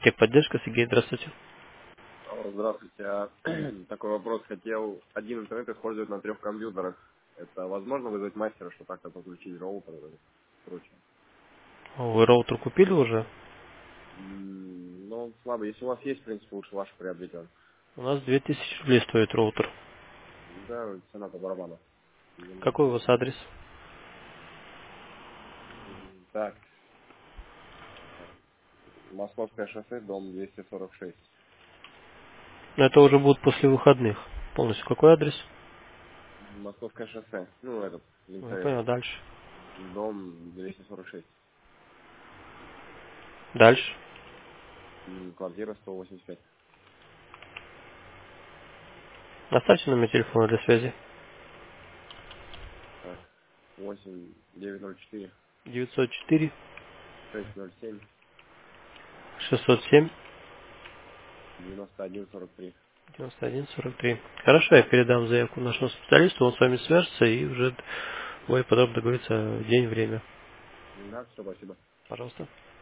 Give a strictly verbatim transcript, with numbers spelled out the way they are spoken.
Техподдержка, Сергей, здравствуйте. Алло, здравствуйте. А, Такой вопрос. Хотел один интернет использовать на трех компьютерах. Это возможно вызвать мастера, что так-то подключить роутер и прочее? Вы роутер купили уже? М, Ну, слабо. Если у вас есть, в принципе, лучше ваш приобретен. У нас две тысячи рублей стоит роутер. Да, цена по барабану. М, Какой у вас адрес? Так, Московское шоссе, дом двести сорок шесть. Ну, это уже будет после выходных. Полностью какой адрес? Московское шоссе. Ну, этот, Ну, я лицей. понял, дальше. Дом двести сорок шесть. Дальше. М, Квартира сто восемьдесят пять. Оставьте номер телефона для связи. Так, восемь девять ноль четыре девятьсот четыре шесть ноль семь шестьсот семь девяносто один сорок три. девяносто один сорок три. Хорошо, я передам заявку нашему специалисту, он с вами свяжется и уже вы потом договорится день, время. Да, все, спасибо. Пожалуйста.